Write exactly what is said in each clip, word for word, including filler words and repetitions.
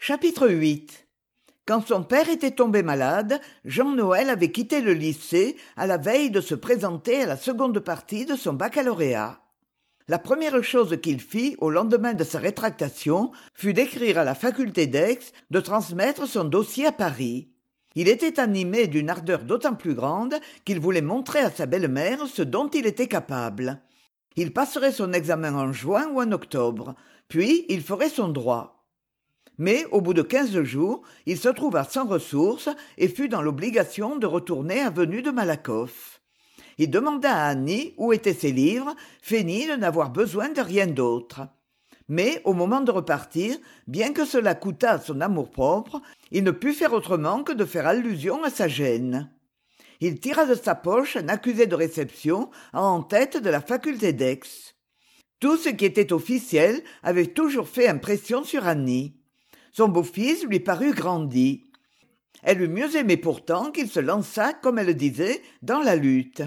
Chapitre huit. Quand son père était tombé malade, Jean-Noël avait quitté le lycée à la veille de se présenter à la seconde partie de son baccalauréat. La première chose qu'il fit au lendemain de sa rétractation fut d'écrire à la faculté d'Aix de transmettre son dossier à Paris. Il était animé d'une ardeur d'autant plus grande qu'il voulait montrer à sa belle-mère ce dont il était capable. Il passerait son examen en juin ou en octobre, puis il ferait son droit. Mais au bout de quinze jours, il se trouva sans ressources et fut dans l'obligation de retourner avenue de Malakoff. Il demanda à Annie où étaient ses livres, feignit de n'avoir besoin de rien d'autre. Mais au moment de repartir, bien que cela coûtât à son amour-propre, il ne put faire autrement que de faire allusion à sa gêne. Il tira de sa poche un accusé de réception en tête de la faculté d'Aix. Tout ce qui était officiel avait toujours fait impression sur Annie. Son beau-fils lui parut grandi. Elle eût mieux aimé pourtant qu'il se lançât, comme elle disait, dans la lutte.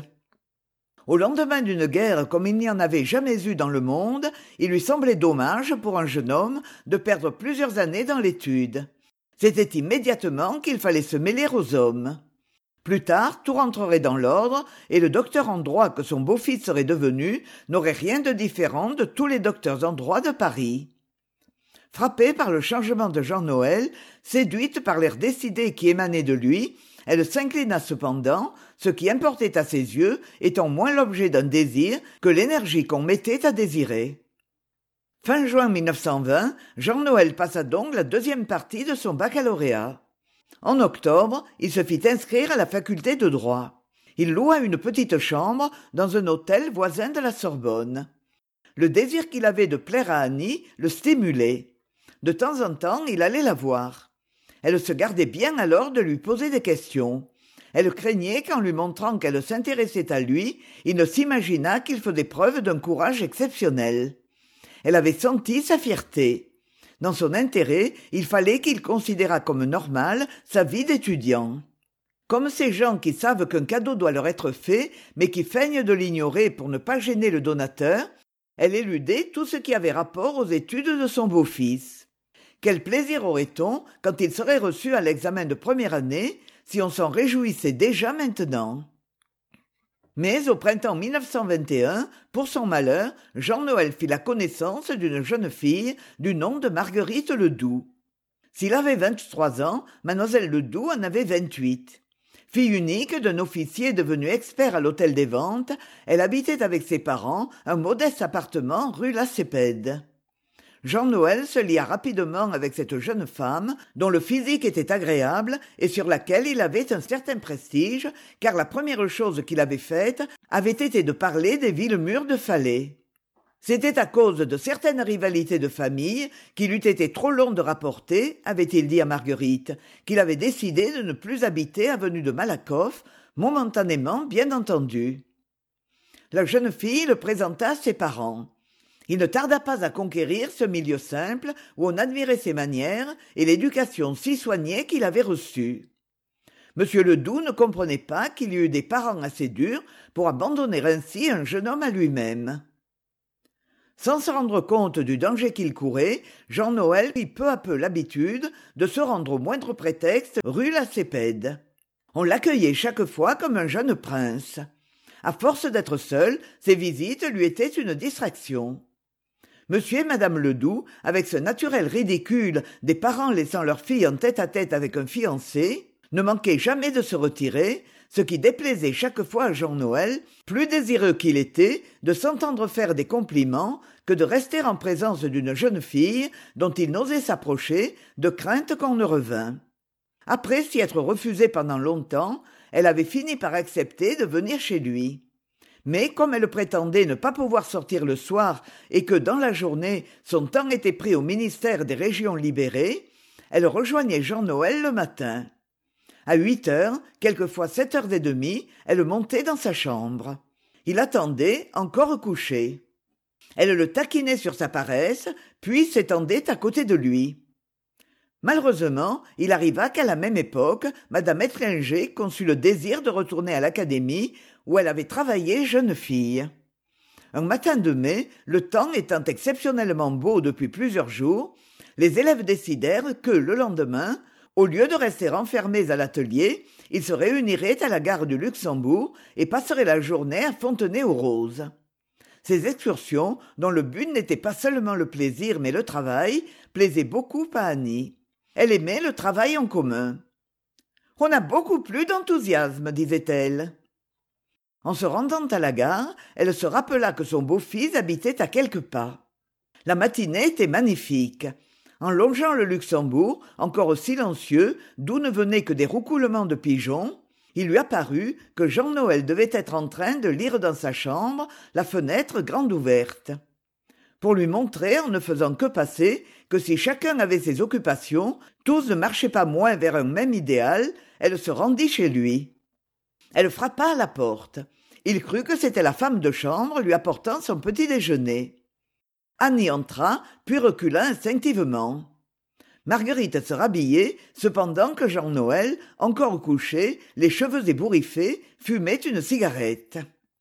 Au lendemain d'une guerre comme il n'y en avait jamais eu dans le monde, il lui semblait dommage pour un jeune homme de perdre plusieurs années dans l'étude. C'était immédiatement qu'il fallait se mêler aux hommes. Plus tard, tout rentrerait dans l'ordre, et le docteur en droit que son beau-fils serait devenu n'aurait rien de différent de tous les docteurs en droit de Paris. Frappée par le changement de Jean-Noël, séduite par l'air décidé qui émanait de lui, elle s'inclina cependant, ce qui importait à ses yeux étant moins l'objet d'un désir que l'énergie qu'on mettait à désirer. Fin juin mille neuf cent vingt, Jean-Noël passa donc la deuxième partie de son baccalauréat. En octobre, il se fit inscrire à la faculté de droit. Il loua une petite chambre dans un hôtel voisin de la Sorbonne. Le désir qu'il avait de plaire à Annie le stimulait. De temps en temps, il allait la voir. Elle se gardait bien alors de lui poser des questions. Elle craignait qu'en lui montrant qu'elle s'intéressait à lui, il ne s'imaginât qu'il faisait preuve d'un courage exceptionnel. Elle avait senti sa fierté. Dans son intérêt, il fallait qu'il considérât comme normale sa vie d'étudiant. Comme ces gens qui savent qu'un cadeau doit leur être fait, mais qui feignent de l'ignorer pour ne pas gêner le donateur, elle éludait tout ce qui avait rapport aux études de son beau-fils. Quel plaisir aurait-on quand il serait reçu à l'examen de première année, si on s'en réjouissait déjà maintenant? Mais au printemps mille neuf cent vingt et un, pour son malheur, Jean-Noël fit la connaissance d'une jeune fille du nom de Marguerite Ledoux. S'il avait vingt-trois ans, mademoiselle Ledoux en avait vingt-huit. Fille unique d'un officier devenu expert à l'hôtel des ventes, elle habitait avec ses parents un modeste appartement rue Lacépède. Jean-Noël se lia rapidement avec cette jeune femme, dont le physique était agréable et sur laquelle il avait un certain prestige, car la première chose qu'il avait faite avait été de parler des villes-mûres de Falais. C'était à cause de certaines rivalités de famille qu'il eût été trop long de rapporter, avait-il dit à Marguerite, qu'il avait décidé de ne plus habiter avenue de Malakoff, momentanément bien entendu. La jeune fille le présenta à ses parents. Il ne tarda pas à conquérir ce milieu simple où on admirait ses manières et l'éducation si soignée qu'il avait reçue. Monsieur Ledoux ne comprenait pas qu'il y eût des parents assez durs pour abandonner ainsi un jeune homme à lui-même. Sans se rendre compte du danger qu'il courait, Jean-Noël prit peu à peu l'habitude de se rendre au moindre prétexte rue Lacépède. On l'accueillait chaque fois comme un jeune prince. À force d'être seul, ses visites lui étaient une distraction. Monsieur et madame Ledoux, avec ce naturel ridicule des parents laissant leur fille en tête-à-tête avec un fiancé, ne manquaient jamais de se retirer, ce qui déplaisait chaque fois à Jean-Noël, plus désireux qu'il était de s'entendre faire des compliments que de rester en présence d'une jeune fille dont il n'osait s'approcher, de crainte qu'on ne revînt. Après s'y être refusée pendant longtemps, elle avait fini par accepter de venir chez lui. Mais comme elle prétendait ne pas pouvoir sortir le soir et que dans la journée son temps était pris au ministère des régions libérées, elle rejoignait Jean-Noël le matin. À huit heures, quelquefois sept heures et demie, elle montait dans sa chambre. Il attendait, encore couché. Elle le taquinait sur sa paresse, puis s'étendait à côté de lui. Malheureusement, il arriva qu'à la même époque, madame Étringer conçut le désir de retourner à l'académie où elle avait travaillé jeune fille. Un matin de mai, le temps étant exceptionnellement beau depuis plusieurs jours, Les élèves décidèrent que, le lendemain, au lieu de rester enfermés à l'atelier, ils se réuniraient à la gare du Luxembourg et passeraient la journée à Fontenay-aux-Roses. Ces excursions, dont le but n'était pas seulement le plaisir mais le travail, plaisaient beaucoup à Annie. Elle aimait le travail en commun. « On a beaucoup plus d'enthousiasme, disait-elle. » En se rendant à la gare, elle se rappela que son beau-fils habitait à quelques pas. La matinée était magnifique. En longeant le Luxembourg, encore silencieux, d'où ne venaient que des roucoulements de pigeons, il lui apparut que Jean-Noël devait être en train de lire dans sa chambre, la fenêtre grande ouverte. Pour lui montrer, en ne faisant que passer, que si chacun avait ses occupations, tous ne marchaient pas moins vers un même idéal, elle se rendit chez lui. Elle frappa à la porte. Il crut que c'était la femme de chambre lui apportant son petit déjeuner. Annie entra, puis recula instinctivement. Marguerite se rhabillait, cependant que Jean-Noël, encore couché, les cheveux ébouriffés, fumait une cigarette.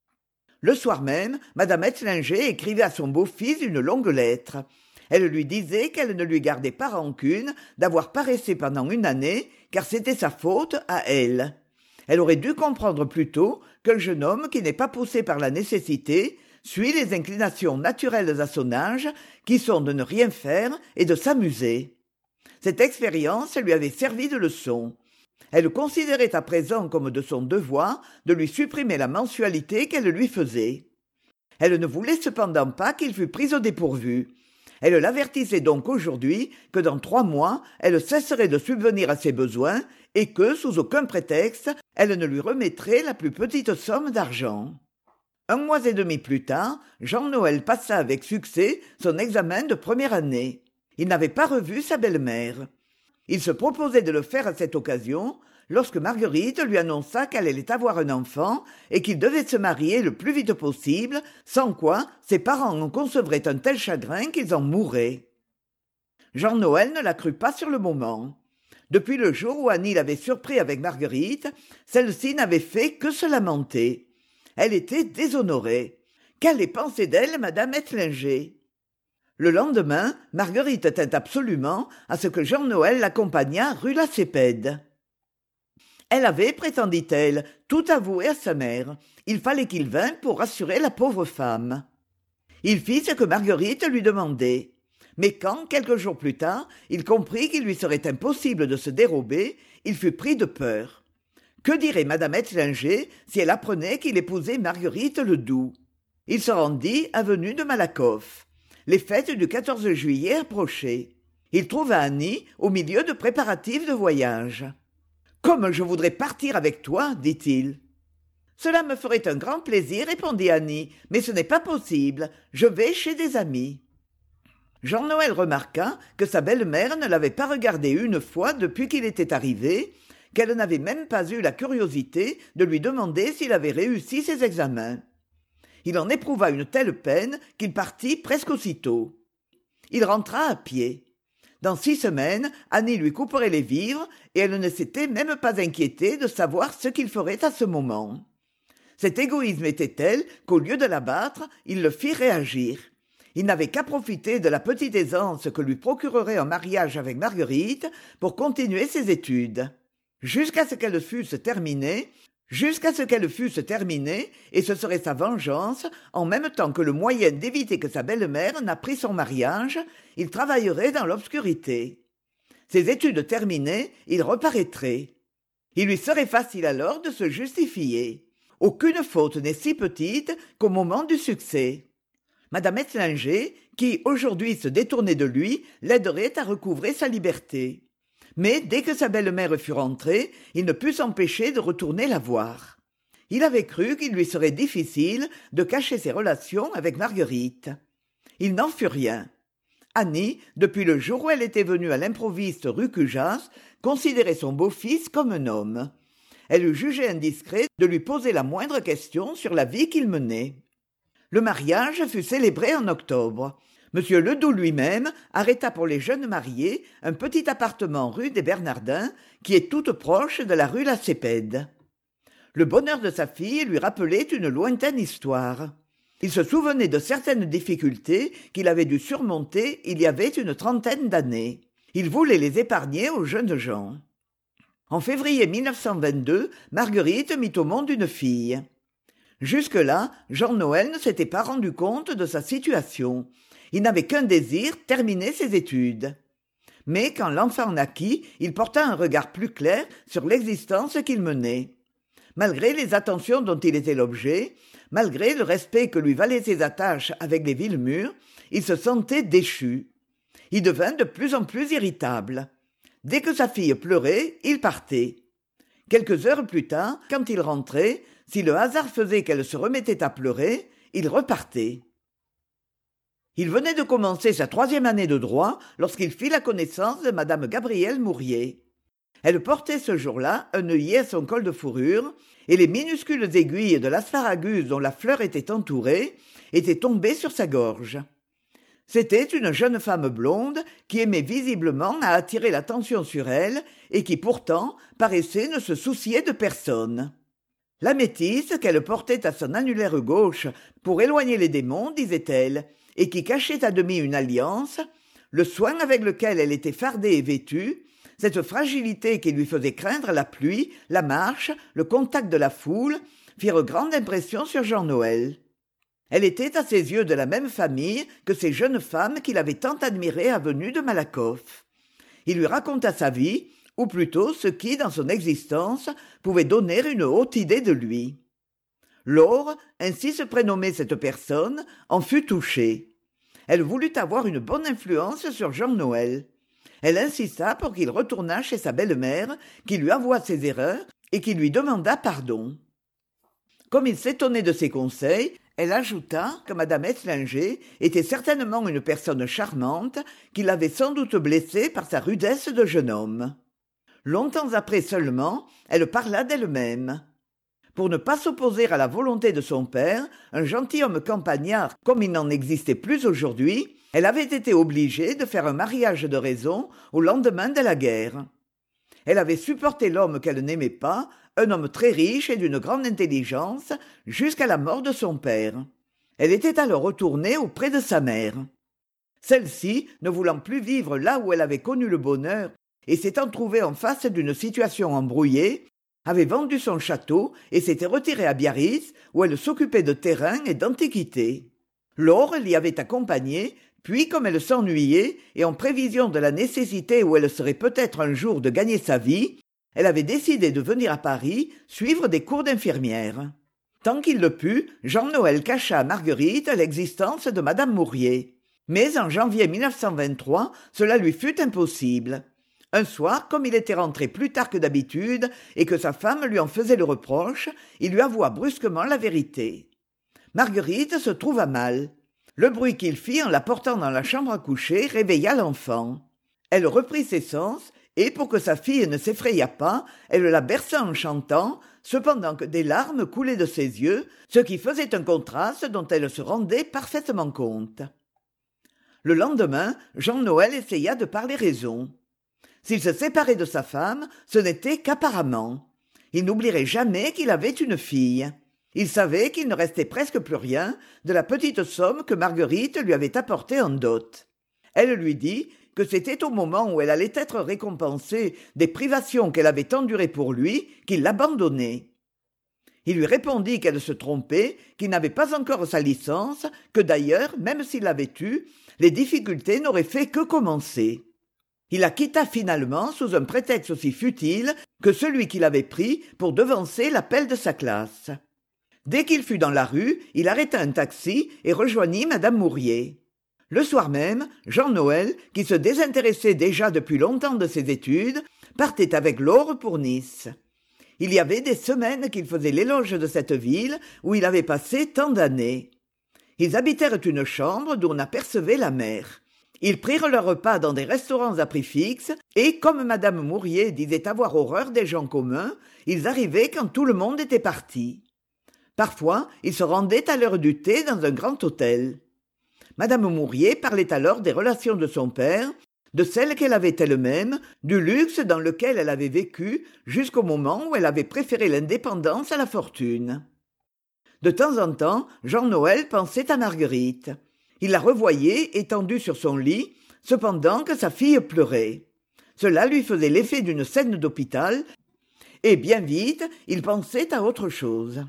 Le soir même, madame Ettlinger écrivait à son beau-fils une longue lettre. Elle lui disait qu'elle ne lui gardait pas rancune d'avoir paressé pendant une année, car c'était sa faute à elle. Elle aurait dû comprendre plus tôt que le jeune homme qui n'est pas poussé par la nécessité suit les inclinations naturelles à son âge, qui sont de ne rien faire et de s'amuser. Cette expérience lui avait servi de leçon. Elle considérait à présent comme de son devoir de lui supprimer la mensualité qu'elle lui faisait. Elle ne voulait cependant pas qu'il fût pris au dépourvu. Elle l'avertissait donc aujourd'hui que dans trois mois, elle cesserait de subvenir à ses besoins et que, sous aucun prétexte, elle ne lui remettrait la plus petite somme d'argent. Un mois et demi plus tard, Jean-Noël passa avec succès son examen de première année. Il n'avait pas revu sa belle-mère. Il se proposait de le faire à cette occasion, lorsque Marguerite lui annonça qu'elle allait avoir un enfant et qu'il devait se marier le plus vite possible, sans quoi ses parents en concevraient un tel chagrin qu'ils en mourraient. Jean-Noël ne la crut pas sur le moment. Depuis le jour où Annie l'avait surpris avec Marguerite, celle-ci n'avait fait que se lamenter. Elle était déshonorée. Qu'allait penser d'elle madame Ettlinger? Le lendemain, Marguerite tint absolument à ce que Jean-Noël l'accompagnât rue la Cépède. Elle avait, prétendit-elle, tout avoué à sa mère. Il fallait qu'il vînt pour rassurer la pauvre femme. Il fit ce que Marguerite lui demandait. Mais quand, quelques jours plus tard, il comprit qu'il lui serait impossible de se dérober, il fut pris de peur. Que dirait madame Ettlinger si elle apprenait qu'il épousait Marguerite Ledoux? Il se rendit avenue de Malakoff. Les fêtes du quatorze juillet approchaient. Il trouva Annie au milieu de préparatifs de voyage. « Comme je voudrais partir avec toi, dit-il. »« Cela me ferait un grand plaisir, répondit Annie, mais ce n'est pas possible. Je vais chez des amis. » Jean-Noël remarqua que sa belle-mère ne l'avait pas regardé une fois depuis qu'il était arrivé, qu'elle n'avait même pas eu la curiosité de lui demander s'il avait réussi ses examens. Il en éprouva une telle peine qu'il partit presque aussitôt. Il rentra à pied. Dans six semaines, Annie lui couperait les vivres et elle ne s'était même pas inquiétée de savoir ce qu'il ferait à ce moment. Cet égoïsme était tel qu'au lieu de l'abattre, il le fit réagir. Il n'avait qu'à profiter de la petite aisance que lui procurerait un mariage avec Marguerite pour continuer ses études. Jusqu'à ce qu'elles fussent terminées, jusqu'à ce qu'elles fussent terminées, et ce serait sa vengeance, en même temps que le moyen d'éviter que sa belle-mère n'apprît son mariage, il travaillerait dans l'obscurité. Ses études terminées, il reparaîtrait. Il lui serait facile alors de se justifier. Aucune faute n'est si petite qu'au moment du succès. Madame Ettlinger, qui aujourd'hui se détournait de lui, l'aiderait à recouvrer sa liberté. Mais dès que sa belle-mère fut rentrée, il ne put s'empêcher de retourner la voir. Il avait cru qu'il lui serait difficile de cacher ses relations avec Marguerite. Il n'en fut rien. Annie, depuis le jour où elle était venue à l'improviste rue Cujas, considérait son beau-fils comme un homme. Elle eût jugé indiscret de lui poser la moindre question sur la vie qu'il menait. Le mariage fut célébré en octobre. Monsieur Ledoux lui-même arrêta pour les jeunes mariés un petit appartement rue des Bernardins, qui est toute proche de la rue La Cépède. Le bonheur de sa fille lui rappelait une lointaine histoire. Il se souvenait de certaines difficultés qu'il avait dû surmonter il y avait une trentaine d'années. Il voulait les épargner aux jeunes gens. En février mille neuf cent vingt-deux, Marguerite mit au monde une fille. Jusque-là, Jean Noël ne s'était pas rendu compte de sa situation. Il n'avait qu'un désir, terminer ses études. Mais quand l'enfant naquit, il porta un regard plus clair sur l'existence qu'il menait. Malgré les attentions dont il était l'objet, malgré le respect que lui valaient ses attaches avec les Villemur, il se sentait déchu. Il devint de plus en plus irritable. Dès que sa fille pleurait, il partait. Quelques heures plus tard, quand il rentrait, si le hasard faisait qu'elle se remettait à pleurer, il repartait. Il venait de commencer sa troisième année de droit lorsqu'il fit la connaissance de madame Gabrielle Mourier. Elle portait ce jour-là un œillet à son col de fourrure, et les minuscules aiguilles de l'asparagus dont la fleur était entourée étaient tombées sur sa gorge. C'était une jeune femme blonde qui aimait visiblement à attirer l'attention sur elle et qui pourtant paraissait ne se soucier de personne. La métisse qu'elle portait à son annulaire gauche pour éloigner les démons, disait-elle, et qui cachait à demi une alliance, le soin avec lequel elle était fardée et vêtue, cette fragilité qui lui faisait craindre la pluie, la marche, le contact de la foule, firent grande impression sur Jean Noël. Elle était à ses yeux de la même famille que ces jeunes femmes qu'il avait tant admirées à venue de Malakoff. Il lui raconta sa vie, ou plutôt ce qui, dans son existence, pouvait donner une haute idée de lui. Laure, ainsi se prénommait cette personne, en fut touchée. Elle voulut avoir une bonne influence sur Jean Noël. Elle insista pour qu'il retournât chez sa belle-mère, qui lui avoua ses erreurs et qui lui demanda pardon. Comme il s'étonnait de ses conseils, elle ajouta que madame Eslinger était certainement une personne charmante, qui l'avait sans doute blessé par sa rudesse de jeune homme. Longtemps après seulement, elle parla d'elle-même. Pour ne pas s'opposer à la volonté de son père, un gentilhomme campagnard comme il n'en existait plus aujourd'hui, elle avait été obligée de faire un mariage de raison au lendemain de la guerre. Elle avait supporté l'homme qu'elle n'aimait pas, un homme très riche et d'une grande intelligence, jusqu'à la mort de son père. Elle était alors retournée auprès de sa mère. Celle-ci, ne voulant plus vivre là où elle avait connu le bonheur et s'étant trouvée en face d'une situation embrouillée, avait vendu son château et s'était retirée à Biarritz, où elle s'occupait de terrains et d'antiquités. Laure l'y avait accompagnée, puis comme elle s'ennuyait, et en prévision de la nécessité où elle serait peut-être un jour de gagner sa vie, elle avait décidé de venir à Paris suivre des cours d'infirmière. Tant qu'il le put, Jean Noël cacha à Marguerite l'existence de madame Mourier. Mais en janvier mille neuf cent vingt-trois, cela lui fut impossible. Un soir, comme il était rentré plus tard que d'habitude et que sa femme lui en faisait le reproche, il lui avoua brusquement la vérité. Marguerite se trouva mal. Le bruit qu'il fit en la portant dans la chambre à coucher réveilla l'enfant. Elle reprit ses sens et, pour que sa fille ne s'effrayât pas, elle la berça en chantant, cependant que des larmes coulaient de ses yeux, ce qui faisait un contraste dont elle se rendait parfaitement compte. Le lendemain, Jean Noël essaya de parler raison. S'il se séparait de sa femme, ce n'était qu'apparemment. Il n'oublierait jamais qu'il avait une fille. Il savait qu'il ne restait presque plus rien de la petite somme que Marguerite lui avait apportée en dot. Elle lui dit que c'était au moment où elle allait être récompensée des privations qu'elle avait endurées pour lui qu'il l'abandonnait. Il lui répondit qu'elle se trompait, qu'il n'avait pas encore sa licence, que d'ailleurs, même s'il l'avait eue, les difficultés n'auraient fait que commencer. Il la quitta finalement sous un prétexte aussi futile que celui qu'il avait pris pour devancer l'appel de sa classe. Dès qu'il fut dans la rue, il arrêta un taxi et rejoignit madame Mourier. Le soir même, Jean Noël, qui se désintéressait déjà depuis longtemps de ses études, partait avec Laure pour Nice. Il y avait des semaines qu'il faisait l'éloge de cette ville où il avait passé tant d'années. Ils habitèrent une chambre d'où on apercevait la mer. Ils prirent leur repas dans des restaurants à prix fixe, et comme madame Mourier disait avoir horreur des gens communs, ils arrivaient quand tout le monde était parti. Parfois, ils se rendaient à l'heure du thé dans un grand hôtel. Madame Mourier parlait alors des relations de son père, de celles qu'elle avait elle-même, du luxe dans lequel elle avait vécu jusqu'au moment où elle avait préféré l'indépendance à la fortune. De temps en temps, Jean-Noël pensait à Marguerite. Il la revoyait étendue sur son lit, cependant que sa fille pleurait. Cela lui faisait l'effet d'une scène d'hôpital, et bien vite, il pensait à autre chose.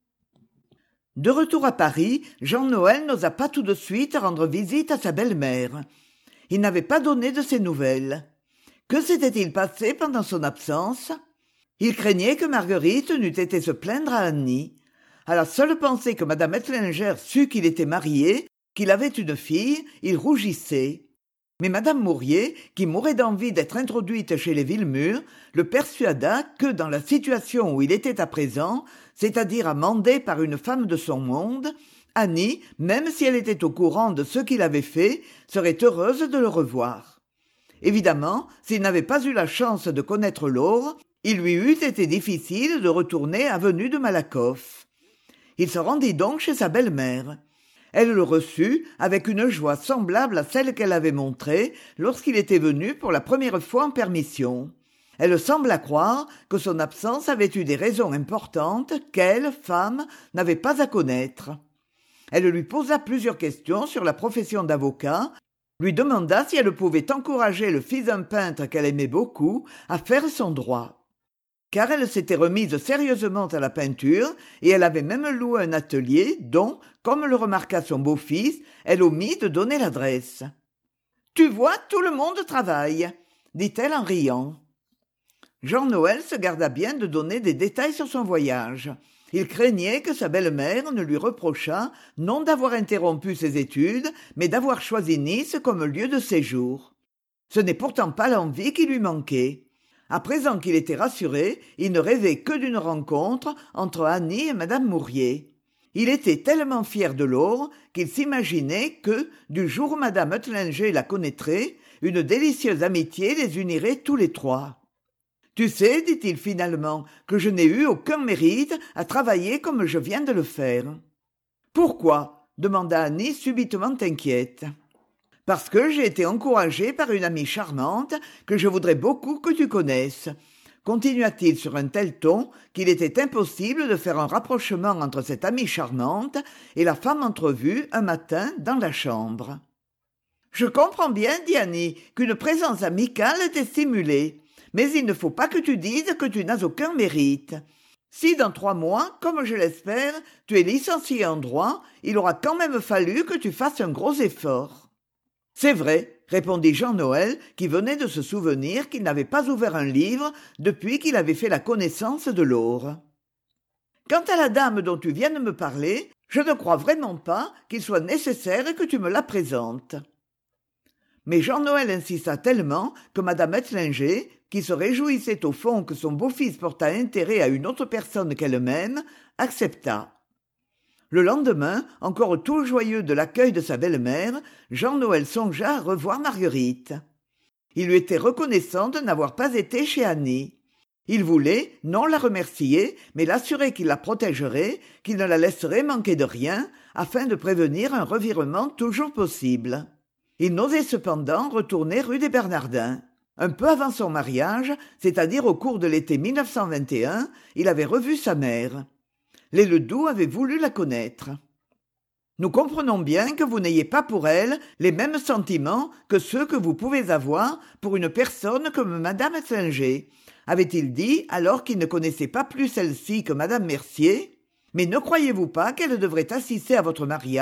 De retour à Paris, Jean-Noël n'osa pas tout de suite rendre visite à sa belle-mère. Il n'avait pas donné de ses nouvelles. Que s'était-il passé pendant son absence? Il craignait que Marguerite n'eût été se plaindre à Annie. À la seule pensée que madame Ettlinger sût qu'il était marié, qu'il avait une fille, il rougissait. Mais madame Mourier, qui mourait d'envie d'être introduite chez les Villemur, le persuada que dans la situation où il était à présent, c'est-à-dire amendé par une femme de son monde, Annie, même si elle était au courant de ce qu'il avait fait, serait heureuse de le revoir. Évidemment, s'il n'avait pas eu la chance de connaître Laure, il lui eût été difficile de retourner avenue de Malakoff. Il se rendit donc chez sa belle-mère. Elle le reçut avec une joie semblable à celle qu'elle avait montrée lorsqu'il était venu pour la première fois en permission. Elle sembla croire que son absence avait eu des raisons importantes qu'elle, femme, n'avait pas à connaître. Elle lui posa plusieurs questions sur la profession d'avocat, lui demanda si elle pouvait encourager le fils d'un peintre qu'elle aimait beaucoup à faire son droit. Car elle s'était remise sérieusement à la peinture et elle avait même loué un atelier dont, comme le remarqua son beau-fils, elle omit de donner l'adresse. « Tu vois, tout le monde travaille, » dit-elle en riant. Jean-Noël se garda bien de donner des détails sur son voyage. Il craignait que sa belle-mère ne lui reprochât non d'avoir interrompu ses études, mais d'avoir choisi Nice comme lieu de séjour. Ce n'est pourtant pas l'envie qui lui manquait. À présent qu'il était rassuré, il ne rêvait que d'une rencontre entre Annie et madame Mourier. Il était tellement fier de Laure qu'il s'imaginait que, du jour où madame Ettlinger la connaîtrait, une délicieuse amitié les unirait tous les trois. « Tu sais, dit-il finalement, que je n'ai eu aucun mérite à travailler comme je viens de le faire. »« Pourquoi ?» demanda Annie subitement inquiète. « Parce que j'ai été encouragée par une amie charmante que je voudrais beaucoup que tu connaisses. » Continua-t-il sur un tel ton qu'il était impossible de faire un rapprochement entre cette amie charmante et la femme entrevue un matin dans la chambre. « Je comprends bien, dit Annie, qu'une présence amicale t'est stimulée. Mais il ne faut pas que tu dises que tu n'as aucun mérite. Si dans trois mois, comme je l'espère, tu es licencié en droit, il aura quand même fallu que tu fasses un gros effort. »« C'est vrai, » répondit Jean-Noël, qui venait de se souvenir qu'il n'avait pas ouvert un livre depuis qu'il avait fait la connaissance de Laure. « Quant à la dame dont tu viens de me parler, je ne crois vraiment pas qu'il soit nécessaire que tu me la présentes. » Mais Jean-Noël insista tellement que madame Ettlinger, qui se réjouissait au fond que son beau-fils portât intérêt à une autre personne qu'elle-même, accepta. Le lendemain, encore tout joyeux de l'accueil de sa belle-mère, Jean-Noël songea à revoir Marguerite. Il lui était reconnaissant de n'avoir pas été chez Annie. Il voulait, non la remercier, mais l'assurer qu'il la protégerait, qu'il ne la laisserait manquer de rien, afin de prévenir un revirement toujours possible. Il n'osait cependant retourner rue des Bernardins. Un peu avant son mariage, c'est-à-dire au cours de l'été mille neuf cent vingt et un, il avait revu sa mère. Les Ledoux avaient voulu la connaître. « Nous comprenons bien que vous n'ayez pas pour elle les mêmes sentiments que ceux que vous pouvez avoir pour une personne comme madame Ettlinger, » avait-il dit alors qu'il ne connaissait pas plus celle-ci que madame Mercier. « Mais ne croyez-vous pas qu'elle devrait assister à votre mariage ?»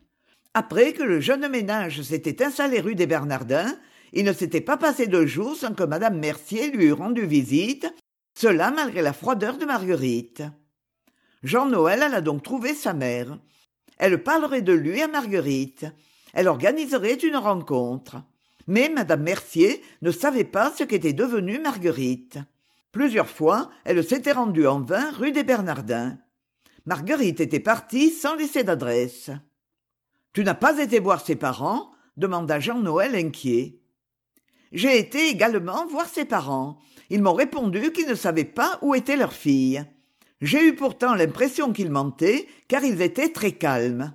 Après que le jeune ménage s'était installé rue des Bernardins, il ne s'était pas passé de jours sans que madame Mercier lui eût rendu visite, cela malgré la froideur de Marguerite. Jean-Noël alla donc trouver sa mère. Elle parlerait de lui à Marguerite. Elle organiserait une rencontre. Mais madame Mercier ne savait pas ce qu'était devenue Marguerite. Plusieurs fois, elle s'était rendue en vain rue des Bernardins. Marguerite était partie sans laisser d'adresse. « Tu n'as pas été voir ses parents ?» demanda Jean-Noël inquiet. « J'ai été également voir ses parents. Ils m'ont répondu qu'ils ne savaient pas où était leur fille. J'ai eu pourtant l'impression qu'ils mentaient, car ils étaient très calmes. »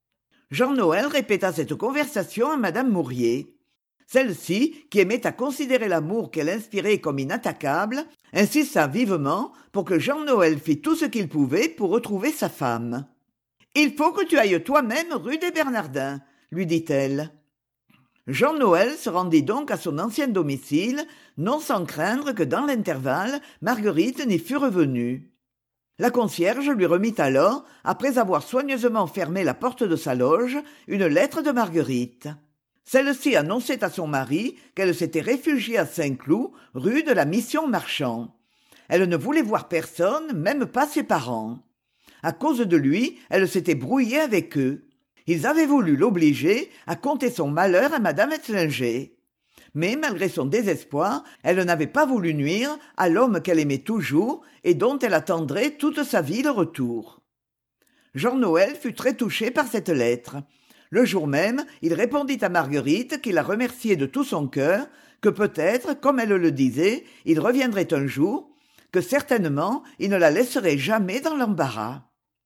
Jean-Noël répéta cette conversation à madame Mourier. Celle-ci, qui aimait à considérer l'amour qu'elle inspirait comme inattaquable, insista vivement pour que Jean Noël fît tout ce qu'il pouvait pour retrouver sa femme. « Il faut que tu ailles toi-même rue des Bernardins, » lui dit-elle. Jean Noël se rendit donc à son ancien domicile, non sans craindre que dans l'intervalle, Marguerite n'y fût revenue. La concierge lui remit alors, après avoir soigneusement fermé la porte de sa loge, une lettre de Marguerite. Celle-ci annonçait à son mari qu'elle s'était réfugiée à Saint-Cloud, rue de la Mission Marchand. Elle ne voulait voir personne, même pas ses parents. À cause de lui, elle s'était brouillée avec eux. Ils avaient voulu l'obliger à conter son malheur à madame Ettlinger. Mais malgré son désespoir, elle n'avait pas voulu nuire à l'homme qu'elle aimait toujours et dont elle attendrait toute sa vie le retour. Jean Noël fut très touché par cette lettre. Le jour même, il répondit à Marguerite qu'il la remerciait de tout son cœur, que peut-être, comme elle le disait, il reviendrait un jour, que certainement il ne la laisserait jamais dans l'embarras.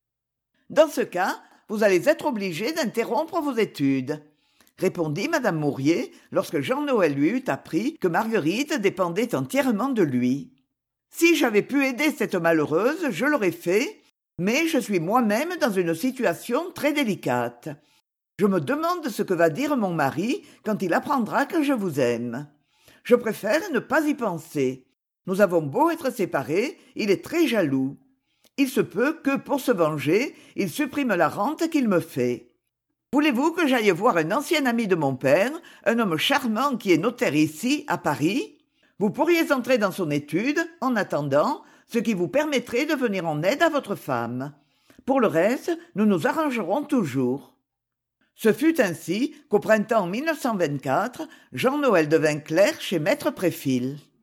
« Dans ce cas, vous allez être obligé d'interrompre vos études, » répondit madame Mourier lorsque Jean Noël lui eut appris que Marguerite dépendait entièrement de lui. « Si j'avais pu aider cette malheureuse, je l'aurais fait, mais je suis moi-même dans une situation très délicate. Je me demande ce que va dire mon mari quand il apprendra que je vous aime. Je préfère ne pas y penser. Nous avons beau être séparés, il est très jaloux. Il se peut que, pour se venger, il supprime la rente qu'il me fait. Voulez-vous que j'aille voir un ancien ami de mon père, un homme charmant qui est notaire ici, à Paris? Vous pourriez entrer dans son étude, en attendant, ce qui vous permettrait de venir en aide à votre femme. Pour le reste, nous nous arrangerons toujours. » Ce fut ainsi qu'au printemps mille neuf cent vingt-quatre, Jean Noël devint clerc chez maître Préfile.